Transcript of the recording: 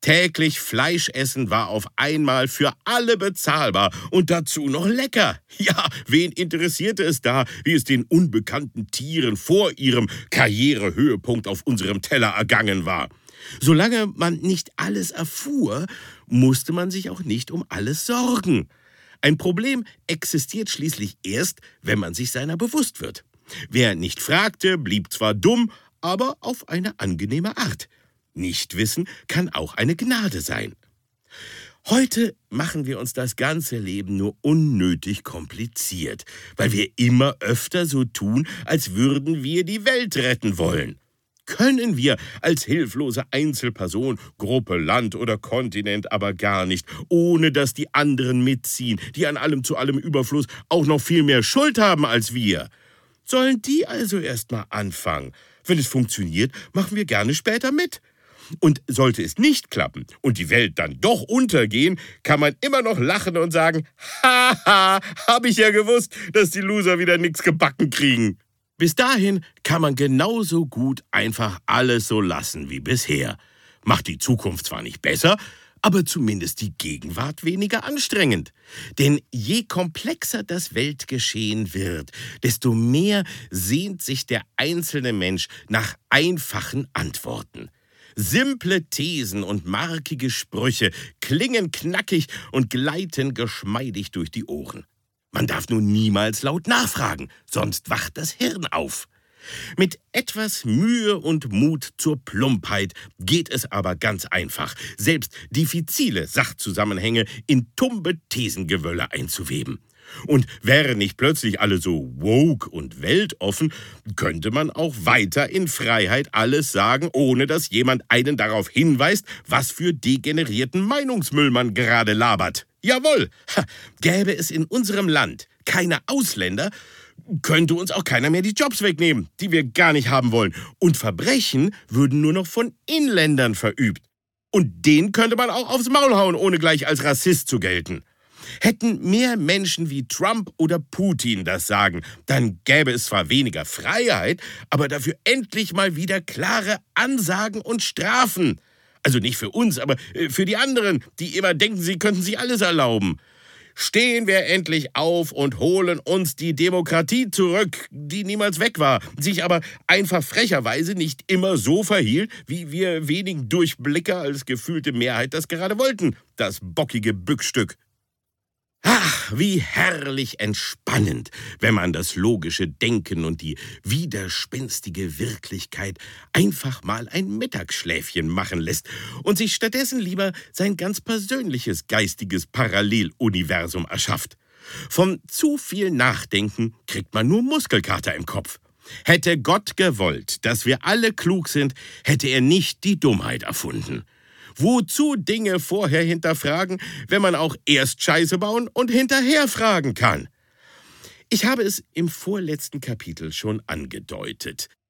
Täglich Fleisch essen war auf einmal für alle bezahlbar und dazu noch lecker. Ja, wen interessierte es da, wie es den unbekannten Tieren vor ihrem Karrierehöhepunkt auf unserem Teller ergangen war? Solange man nicht alles erfuhr, musste man sich auch nicht um alles sorgen. Ein Problem existiert schließlich erst, wenn man sich seiner bewusst wird. Wer nicht fragte, blieb zwar dumm, aber auf eine angenehme Art. Nichtwissen kann auch eine Gnade sein. Heute machen wir uns das ganze Leben nur unnötig kompliziert, weil wir immer öfter so tun, als würden wir die Welt retten wollen. Können wir als hilflose Einzelperson, Gruppe, Land oder Kontinent aber gar nicht, ohne dass die anderen mitziehen, die an allem zu allem Überfluss auch noch viel mehr Schuld haben als wir. Sollen die also erst mal anfangen? Wenn es funktioniert, machen wir gerne später mit. Und sollte es nicht klappen und die Welt dann doch untergehen, kann man immer noch lachen und sagen, haha, hab ich ja gewusst, dass die Loser wieder nichts gebacken kriegen. Bis dahin kann man genauso gut einfach alles so lassen wie bisher. Macht die Zukunft zwar nicht besser, aber zumindest die Gegenwart weniger anstrengend. Denn je komplexer das Weltgeschehen wird, desto mehr sehnt sich der einzelne Mensch nach einfachen Antworten. Simple Thesen und markige Sprüche klingen knackig und gleiten geschmeidig durch die Ohren. Man darf nun niemals laut nachfragen, sonst wacht das Hirn auf. Mit etwas Mühe und Mut zur Plumpheit geht es aber ganz einfach, selbst diffizile Sachzusammenhänge in tumbe Thesengewölle einzuweben. Und wären nicht plötzlich alle so woke und weltoffen, könnte man auch weiter in Freiheit alles sagen, ohne dass jemand einen darauf hinweist, was für degenerierten Meinungsmüll man gerade labert. Jawohl, gäbe es in unserem Land keine Ausländer, könnte uns auch keiner mehr die Jobs wegnehmen, die wir gar nicht haben wollen. Und Verbrechen würden nur noch von Inländern verübt. Und den könnte man auch aufs Maul hauen, ohne gleich als Rassist zu gelten. Hätten mehr Menschen wie Trump oder Putin das Sagen, dann gäbe es zwar weniger Freiheit, aber dafür endlich mal wieder klare Ansagen und Strafen. Also nicht für uns, aber für die anderen, die immer denken, sie könnten sich alles erlauben. Stehen wir endlich auf und holen uns die Demokratie zurück, die niemals weg war, sich aber einfach frecherweise nicht immer so verhielt, wie wir wenigen Durchblicker als gefühlte Mehrheit das gerade wollten, das bockige Bückstück. Ach, wie herrlich entspannend, wenn man das logische Denken und die widerspenstige Wirklichkeit einfach mal ein Mittagsschläfchen machen lässt und sich stattdessen lieber sein ganz persönliches geistiges Paralleluniversum erschafft. Von zu viel Nachdenken kriegt man nur Muskelkater im Kopf. Hätte Gott gewollt, dass wir alle klug sind, hätte er nicht die Dummheit erfunden. Wozu Dinge vorher hinterfragen, wenn man auch erst Scheiße bauen und hinterher fragen kann? Ich habe es im vorletzten Kapitel schon angedeutet.